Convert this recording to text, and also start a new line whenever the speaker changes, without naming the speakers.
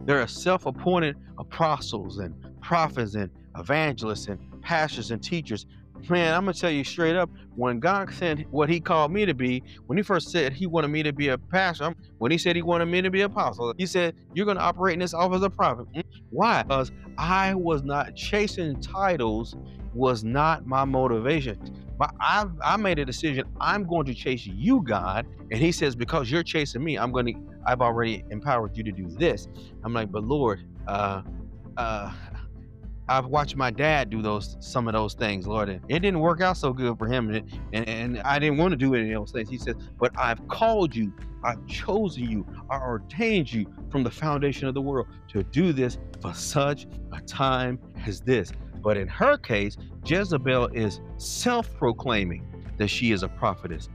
There are self-appointed apostles and prophets and evangelists and pastors and teachers. Man, I'm gonna tell you straight up, when God said what he called me to be, when he first said he wanted me to be a pastor, when he said he wanted me to be an apostle, he said, you're gonna operate in this office of prophet. Why? Because I was not chasing titles, was not my motivation. But I made a decision. I'm going to chase you, God. And he says, because you're chasing me, I've already empowered you to do this. I'm like, but Lord, uh I've watched my dad do some of those things, Lord, and it didn't work out so good for him, and I didn't want to do any of those things. He says, but I've called you, I've chosen you, I ordained you from the foundation of the world to do this for such a time as this. But in her case, Jezebel is self-proclaiming that she is a prophetess.